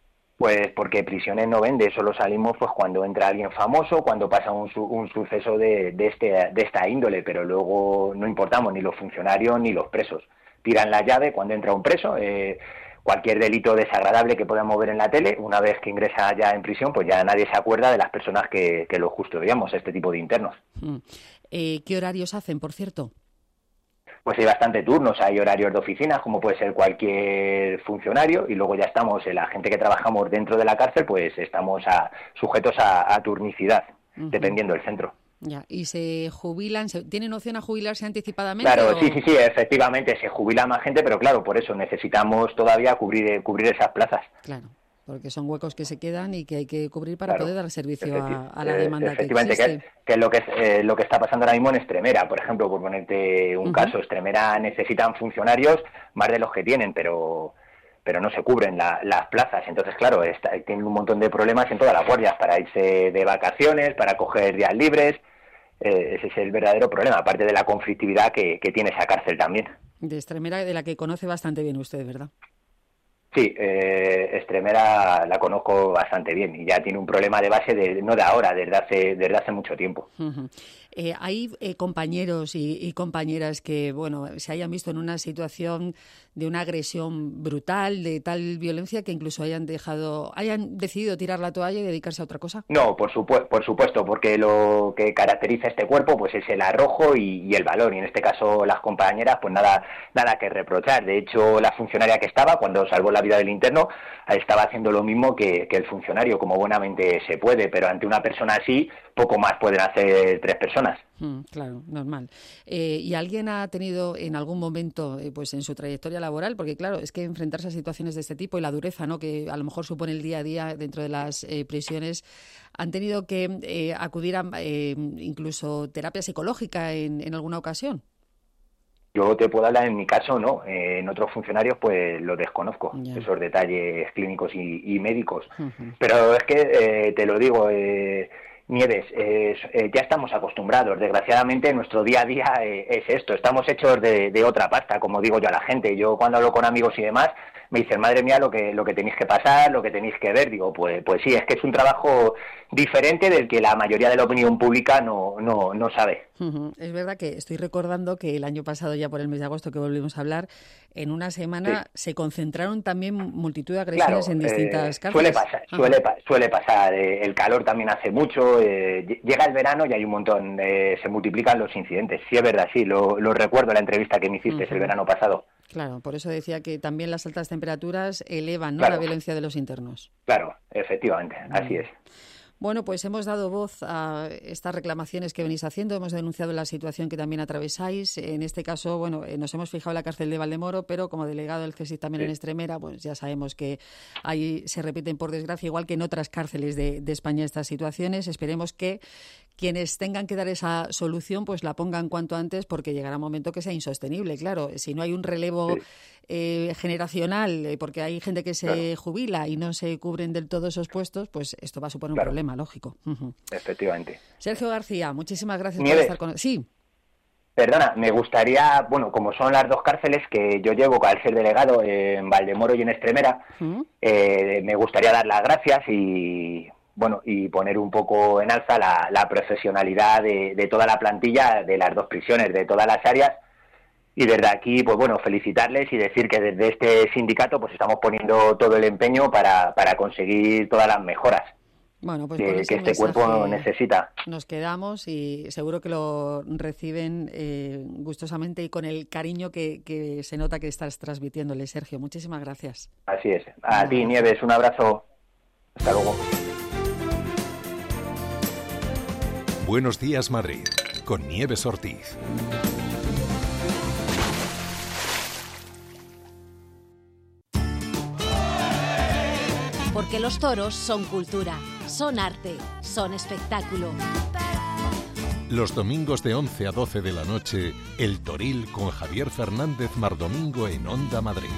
Pues porque prisiones no vende, solo salimos pues cuando entra alguien famoso, cuando pasa un, su- un suceso de, de, este, de esta índole, pero luego no importamos ni los funcionarios ni los presos. Tiran la llave cuando entra un preso, eh, cualquier delito desagradable que podamos ver en la tele, una vez que ingresa ya en prisión, pues ya nadie se acuerda de las personas que, que los custodiamos, este tipo de internos. Mm. Eh, ¿Qué horarios hacen, por cierto? Pues hay bastante turnos, hay horarios de oficinas, como puede ser cualquier funcionario, y luego ya estamos, eh, la gente que trabajamos dentro de la cárcel, pues estamos a, sujetos a, a turnicidad, Ujú. dependiendo del centro. Ya. ¿Y se jubilan? se- ¿Tienen opción a jubilarse anticipadamente? Claro, o- sí, sí, sí, efectivamente, se jubila más gente, pero claro, por eso necesitamos todavía cubrir, cubrir esas plazas. Claro, porque son huecos que se quedan y que hay que cubrir para Claro, poder dar servicio efecti- a, a la eh, demanda que efectivamente, existe. que, que es lo que, es, eh, lo que está pasando ahora mismo en Extremera, por ejemplo, por ponerte un Ujú. caso, Extremera necesitan funcionarios más de los que tienen, pero pero no se cubren la- las plazas, entonces claro, está, tienen un montón de problemas en todas las guardias para irse de vacaciones, para coger días libres, eh, ese es el verdadero problema, aparte de la conflictividad que, que tiene esa cárcel también. De Extremera, de la que conoce bastante bien usted, ¿verdad? Sí, eh, Extremera la conozco bastante bien y ya tiene un problema de base de, no de ahora, desde hace, desde hace mucho tiempo. Ujú. Eh, hay eh, compañeros y, y compañeras que, bueno, se hayan visto en una situación de una agresión brutal, de tal violencia que incluso hayan dejado, hayan decidido tirar la toalla y dedicarse a otra cosa. No, por, supu- por supuesto, porque lo que caracteriza a este cuerpo pues es el arrojo y, y el valor, y en este caso las compañeras pues nada nada que reprochar. De hecho, la funcionaria que estaba, cuando salvó la vida del interno, estaba haciendo lo mismo que, que el funcionario, como buenamente se puede, pero ante una persona así, poco más pueden hacer tres personas. Mm, claro, normal. Eh, ¿Y alguien ha tenido en algún momento, eh, pues en su trayectoria laboral, porque claro, es que enfrentarse a situaciones de este tipo y la dureza, ¿no?, que a lo mejor supone el día a día dentro de las eh, prisiones, han tenido que eh, acudir a eh, incluso terapia psicológica en, en alguna ocasión? Yo te puedo hablar en mi caso, no. Eh, en otros funcionarios, pues lo desconozco, esos detalles clínicos y, y médicos. Ujú. Pero es que, eh, te lo digo, eh, Nieves, eh, eh, ya estamos acostumbrados. Desgraciadamente, nuestro día a día eh, es esto. Estamos hechos de, de otra pasta, como digo yo a la gente. Yo cuando hablo con amigos y demás, me dicen, madre mía, lo que lo que tenéis que pasar, lo que tenéis que ver. Digo, pues pues sí, es que es un trabajo diferente del que la mayoría de la opinión pública no, no, no sabe. Ujú. Es verdad que estoy recordando que el año pasado, ya por el mes de agosto que volvimos a hablar, en una semana se concentraron también multitud de agresiones Claro, en distintas eh, cárceles. suele pasar, Ajá. suele, pa- suele pasar. eh, el calor también hace mucho. eh, ll- llega el verano y hay un montón, eh, se multiplican los incidentes. Sí, es verdad, sí, lo, lo recuerdo en la entrevista que me hiciste Ujú. el verano pasado. Claro, por eso decía que también las altas temperaturas elevan, ¿no?, Claro. la violencia de los internos. Claro, efectivamente, así es. Bueno, pues hemos dado voz a estas reclamaciones que venís haciendo, hemos denunciado la situación que también atravesáis. En este caso, bueno, eh, nos hemos fijado en la cárcel de Valdemoro, pero como delegado del CSIC también Sí. en Extremera, pues ya sabemos que ahí se repiten, por desgracia, igual que en otras cárceles de, de España, estas situaciones. Esperemos que quienes tengan que dar esa solución, pues la pongan cuanto antes, porque llegará un momento que sea insostenible. Claro, si no hay un relevo Sí. eh, generacional, eh, porque hay gente que se Claro. jubila y no se cubren del todo esos puestos, pues esto va a suponer Claro. un problema, lógico. Ujú. Efectivamente. Sergio García, muchísimas gracias Nieves. por estar con... Sí, Perdona, me gustaría, bueno, como son las dos cárceles que yo llevo al ser delegado eh, en Valdemoro y en Extremera, ¿Mm? eh, me gustaría dar las gracias y bueno y poner un poco en alza la, la profesionalidad de, de toda la plantilla de las dos prisiones, de todas las áreas, y desde aquí, pues bueno, felicitarles y decir que desde este sindicato pues estamos poniendo todo el empeño para, para conseguir todas las mejoras bueno, pues que, con que ese este cuerpo mensaje necesita. nos quedamos y seguro que lo reciben eh, gustosamente y con el cariño que, que se nota que estás transmitiéndole, Sergio. Muchísimas gracias. Así es. A ti, Nieves, un abrazo. Hasta luego. Buenos días, Madrid, con Nieves Ortiz. Porque los toros son cultura, son arte, son espectáculo. Los domingos de once a doce de la noche, El Toril con Javier Fernández Mardomingo en Onda Madrid.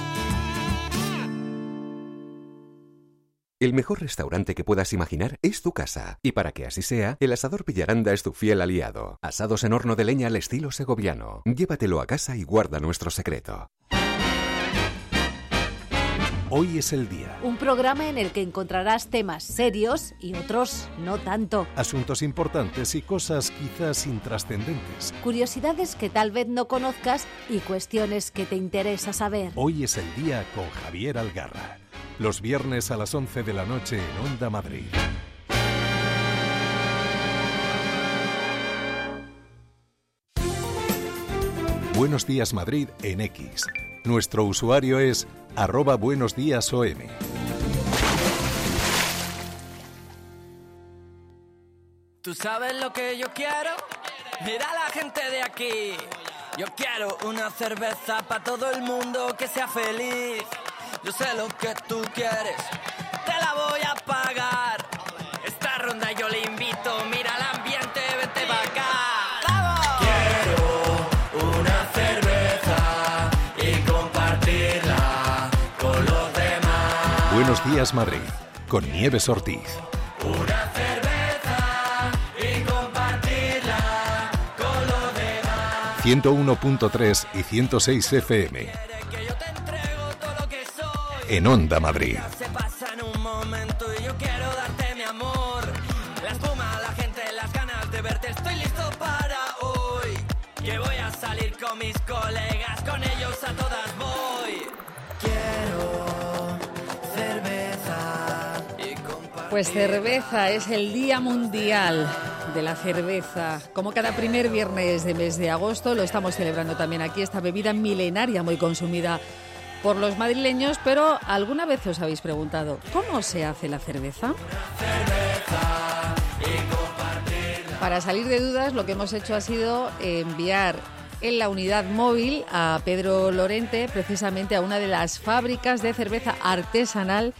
El mejor restaurante que puedas imaginar es tu casa. Y para que así sea, el Asador Villaranda es tu fiel aliado. Asados en horno de leña al estilo segoviano. Llévatelo a casa y guarda nuestro secreto. Hoy es el día. Un programa en el que encontrarás temas serios y otros no tanto. Asuntos importantes y cosas quizás intrascendentes. Curiosidades que tal vez no conozcas y cuestiones que te interesa saber. Hoy es el día con Javier Algarra. Los viernes a las once de la noche en Onda Madrid. Buenos días Madrid en X. Nuestro usuario es arroba buenos días O M. ¿Tú sabes lo que yo quiero? Mira a la gente de aquí. Yo quiero una cerveza para todo el mundo que sea feliz. Yo sé lo que tú quieres, te la voy a pagar. Esta ronda yo le invito, mira el ambiente, vente pa' acá. ¡Vamos! Quiero una cerveza y compartirla con los demás. Buenos días Madrid, con Nieves Ortiz. Una cerveza y compartirla con los demás. ciento uno punto tres y ciento seis F M. En Onda Madrid. Se pasa en un momento y yo quiero darte mi amor. La espuma, la gente, las ganas de verte. Estoy listo para hoy. Que voy a salir con mis colegas, con ellos a todas voy. Quiero cerveza y compartir. Pues cerveza, es el Día Mundial de la Cerveza. Como cada primer viernes de mes de agosto, lo estamos celebrando también aquí, esta bebida milenaria muy consumida por los madrileños, pero ¿alguna vez os habéis preguntado cómo se hace la cerveza? Para salir de dudas, lo que hemos hecho ha sido enviar en la unidad móvil a Pedro Lorente, precisamente a una de las fábricas de cerveza artesanal,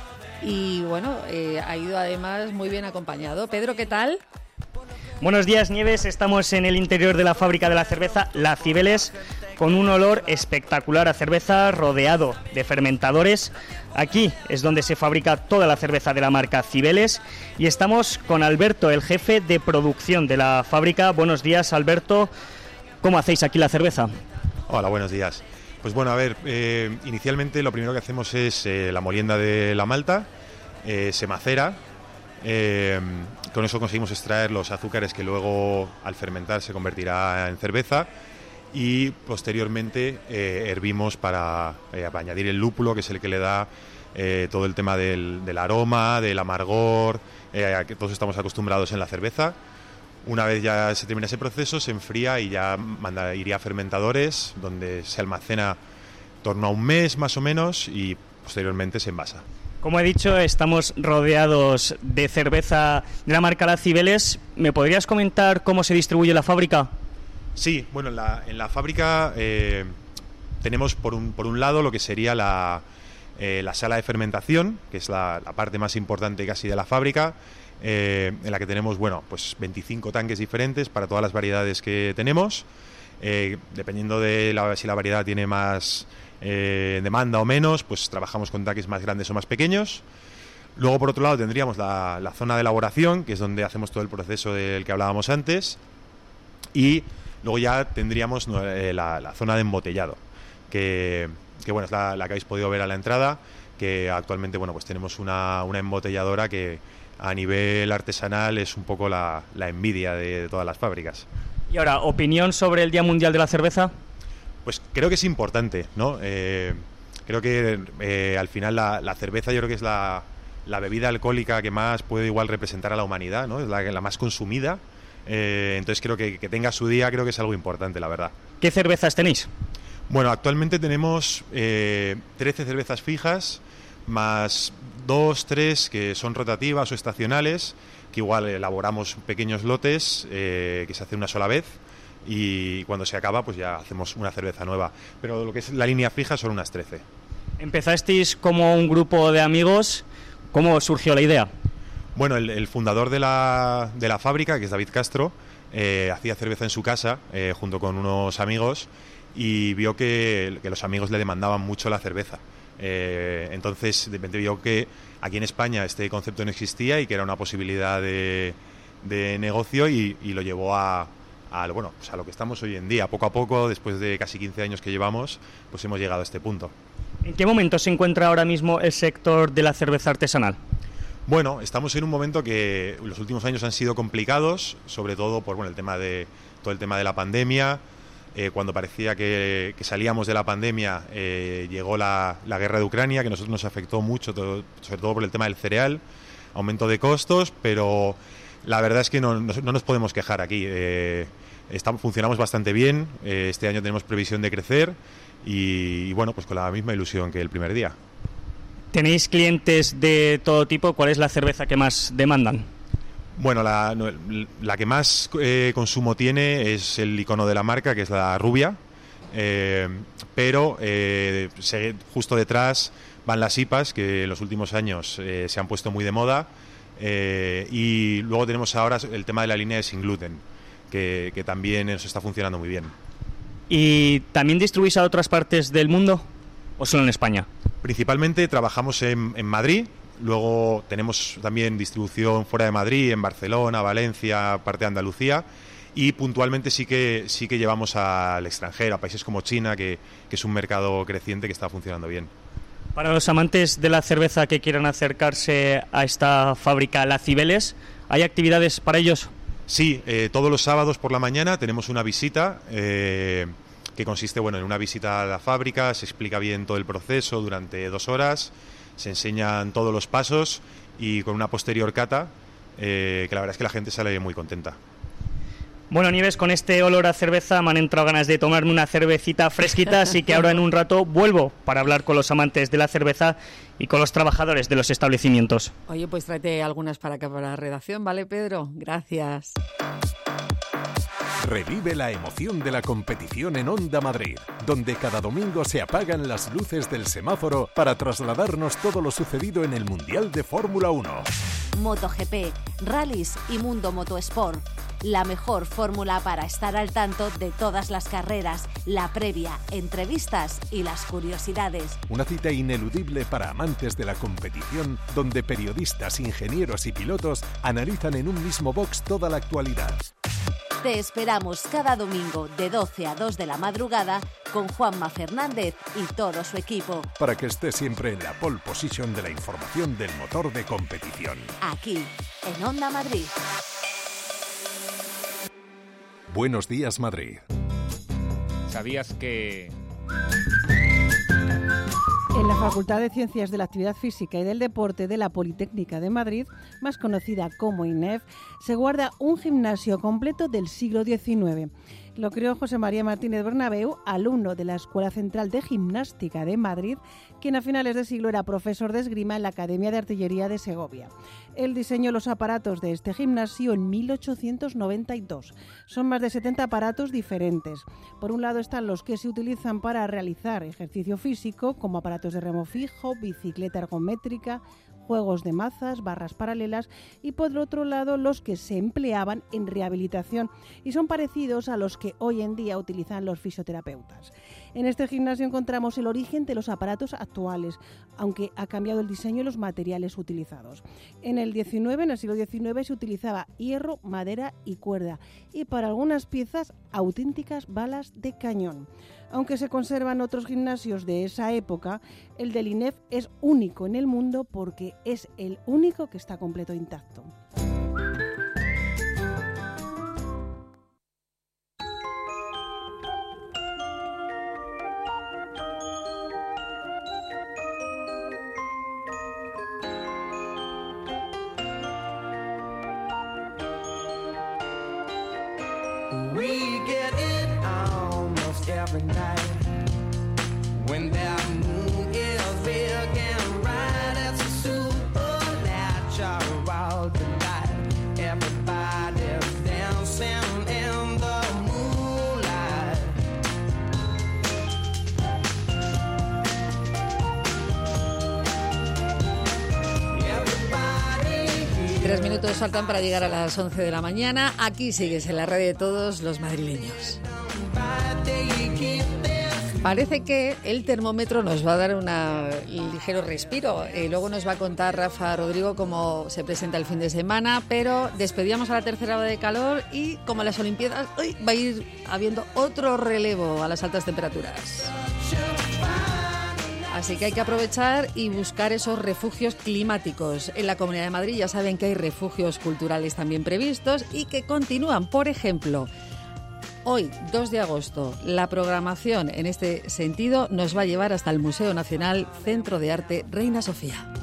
y bueno, eh, ha ido además muy bien acompañado. Pedro, ¿qué tal? Buenos días, Nieves. Estamos en el interior de la fábrica de la cerveza La Cibeles, con un olor espectacular a cerveza, rodeado de fermentadores. Aquí es donde se fabrica toda la cerveza de la marca Cibeles y estamos con Alberto, el jefe de producción de la fábrica. Buenos días, Alberto. ¿Cómo hacéis aquí la cerveza? Hola, buenos días. Pues bueno, a ver, eh, inicialmente lo primero que hacemos es eh, la molienda de la malta, eh, se macera. Eh, con eso conseguimos extraer los azúcares que luego al fermentar se convertirá en cerveza. Y posteriormente eh, hervimos para, eh, para añadir el lúpulo, que es el que le da eh, todo el tema del, del aroma, del amargor, eh, a que todos estamos acostumbrados en la cerveza. Una vez ya se termina ese proceso, se enfría y ya manda, iría a fermentadores, donde se almacena en torno a un mes más o menos y posteriormente se envasa. Como he dicho, estamos rodeados de cerveza de la marca La Cibeles. ¿Me podrías comentar cómo se distribuye la fábrica? Sí, bueno, en la, en la fábrica eh, tenemos por un, por un lado lo que sería la, eh, la sala de fermentación, que es la, la parte más importante casi de la fábrica, eh, en la que tenemos, bueno, pues veinticinco tanques diferentes para todas las variedades que tenemos, eh, dependiendo de la, si la variedad tiene más eh, demanda o menos, pues trabajamos con tanques más grandes o más pequeños. Luego, por otro lado, tendríamos la, la zona de elaboración, que es donde hacemos todo el proceso del que hablábamos antes, y luego ya tendríamos eh, la, la zona de embotellado, que, que bueno, es la, la que habéis podido ver a la entrada, que actualmente bueno, pues tenemos una, una embotelladora que a nivel artesanal es un poco la, la envidia de, de todas las fábricas. Y ahora, ¿opinión sobre el Día Mundial de la Cerveza? Pues creo que es importante, ¿no? Eh, creo que eh, al final la, la cerveza yo creo que es la, la bebida alcohólica que más puede igual representar a la humanidad, ¿no? Es la, la más consumida. Eh, entonces creo que, que tenga su día, creo que es algo importante, la verdad. ¿Qué cervezas tenéis? Bueno, actualmente tenemos eh, trece cervezas fijas, más dos, tres que son rotativas o estacionales, que igual elaboramos pequeños lotes eh, que se hace una sola vez y cuando se acaba pues ya hacemos una cerveza nueva. Pero lo que es la línea fija son unas trece. Empezasteis como un grupo de amigos. ¿Cómo surgió la idea? Bueno, el, el fundador de la, de la fábrica, que es David Castro, eh, hacía cerveza en su casa eh, junto con unos amigos y vio que, que los amigos le demandaban mucho la cerveza. Eh, entonces, de repente vio que aquí en España este concepto no existía y que era una posibilidad de, de negocio y, y lo llevó a, a, bueno, pues a lo que estamos hoy en día. Poco a poco, después de casi quince años que llevamos, pues hemos llegado a este punto. ¿En qué momento se encuentra ahora mismo el sector de la cerveza artesanal? Bueno, estamos en un momento que los últimos años han sido complicados, sobre todo por bueno, el tema de, todo el tema de la pandemia. Eh, cuando parecía que, que salíamos de la pandemia, eh, llegó la, la guerra de Ucrania, que a nosotros nos afectó mucho, todo, sobre todo por el tema del cereal, aumento de costos, pero la verdad es que no, no, no nos podemos quejar aquí. Eh, estamos, funcionamos bastante bien, eh, este año tenemos previsión de crecer y, y bueno, pues con la misma ilusión que el primer día. ¿Tenéis clientes de todo tipo? ¿Cuál es la cerveza que más demandan? Bueno, la, la que más eh, consumo tiene es el icono de la marca, que es la rubia, eh, pero eh, se, justo detrás van las I P As, que en los últimos años eh, se han puesto muy de moda, eh, y luego tenemos ahora el tema de la línea de sin gluten, que, que también nos está funcionando muy bien. ¿Y también distribuís a otras partes del mundo o solo en España? Principalmente trabajamos en, en Madrid. Luego tenemos también distribución fuera de Madrid, en Barcelona, Valencia, parte de Andalucía, y puntualmente sí que sí que llevamos al extranjero, a países como China, que, que es un mercado creciente que está funcionando bien. Para los amantes de la cerveza que quieran acercarse a esta fábrica La Cibeles, ¿hay actividades para ellos? Sí, eh, todos los sábados por la mañana tenemos una visita eh, que consiste bueno, en una visita a la fábrica, se explica bien todo el proceso durante dos horas. Se enseñan todos los pasos y con una posterior cata, eh, que la verdad es que la gente sale muy contenta. Bueno, Nieves, con este olor a cerveza me han entrado ganas de tomarme una cervecita fresquita, así que ahora en un rato vuelvo para hablar con los amantes de la cerveza y con los trabajadores de los establecimientos. Oye, pues tráete algunas para acá, para la redacción, ¿vale, Pedro? Gracias. Revive la emoción de la competición en Onda Madrid, donde cada domingo se apagan las luces del semáforo para trasladarnos todo lo sucedido en el Mundial de Fórmula uno. MotoGP, rallies y Mundo Motosport. La mejor fórmula para estar al tanto de todas las carreras, la previa, entrevistas y las curiosidades. Una cita ineludible para amantes de la competición, donde periodistas, ingenieros y pilotos analizan en un mismo box toda la actualidad. Te esperamos cada domingo de doce a dos de la madrugada con Juanma Fernández y todo su equipo. Para que estés siempre en la pole position de la información del motor de competición. Aquí, en Onda Madrid. Buenos días, Madrid. ¿Sabías que...? En la Facultad de Ciencias de la Actividad Física y del Deporte de la Politécnica de Madrid, más conocida como I N E F, se guarda un gimnasio completo del siglo diecinueve. Lo creó José María Martínez Bernabeu, alumno de la Escuela Central de Gimnástica de Madrid, quien a finales de siglo era profesor de esgrima en la Academia de Artillería de Segovia. Él diseñó los aparatos de este gimnasio en mil ochocientos noventa y dos. Son más de setenta aparatos diferentes. Por un lado están los que se utilizan para realizar ejercicio físico, como aparatos de remo fijo, bicicleta ergométrica, juegos de mazas, barras paralelas, y por otro lado los que se empleaban en rehabilitación y son parecidos a los que hoy en día utilizan los fisioterapeutas. En este gimnasio encontramos el origen de los aparatos actuales, aunque ha cambiado el diseño y los materiales utilizados. En el diecinueve, en el siglo diecinueve, se utilizaba hierro, madera y cuerda, y para algunas piezas auténticas balas de cañón. Aunque se conservan otros gimnasios de esa época, el del I N E F es único en el mundo porque es el único que está completo intacto. We get it almost every night when that moon is big and bright. It's a supernatural delight. Everybody's dancing in the moonlight. Tres minutos faltan para llegar a las once de la mañana. Aquí sigues en la radio de todos los madrileños. Parece que el termómetro nos va a dar un ligero respiro. Eh, luego nos va a contar Rafa Rodrigo cómo se presenta el fin de semana, pero despedíamos a la tercera ola de calor y como las Olimpiadas, uy, va a ir habiendo otro relevo a las altas temperaturas. Así que hay que aprovechar y buscar esos refugios climáticos. En la Comunidad de Madrid ya saben que hay refugios culturales también previstos y que continúan. Por ejemplo, hoy, dos de agosto, la programación en este sentido nos va a llevar hasta el Museo Nacional Centro de Arte Reina Sofía.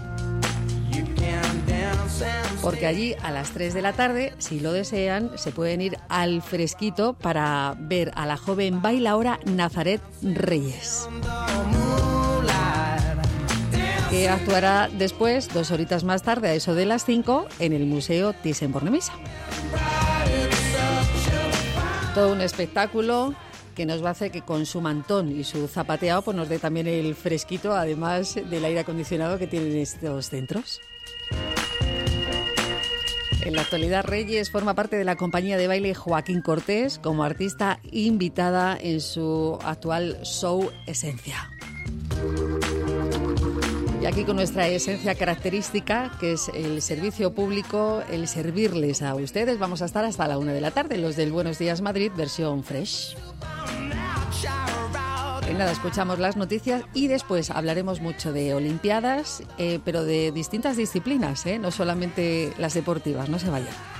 Porque allí a las tres de la tarde, si lo desean, se pueden ir al fresquito para ver a la joven bailaora Nazaret Reyes, que actuará después, dos horitas más tarde, a eso de las cinco, en el Museo Thyssen-Bornemisza. Todo un espectáculo que nos va a hacer que con su mantón y su zapateado pues nos dé también el fresquito, además del aire acondicionado que tienen estos centros. En la actualidad, Reyes forma parte de la compañía de baile Joaquín Cortés como artista invitada en su actual show Esencia. Y aquí con nuestra esencia característica, que es el servicio público, el servirles a ustedes, vamos a estar hasta la una de la tarde, los del Buenos Días Madrid, versión fresh. En nada, escuchamos las noticias y después hablaremos mucho de Olimpiadas, eh, pero de distintas disciplinas, ¿eh? No solamente las deportivas, no se vayan.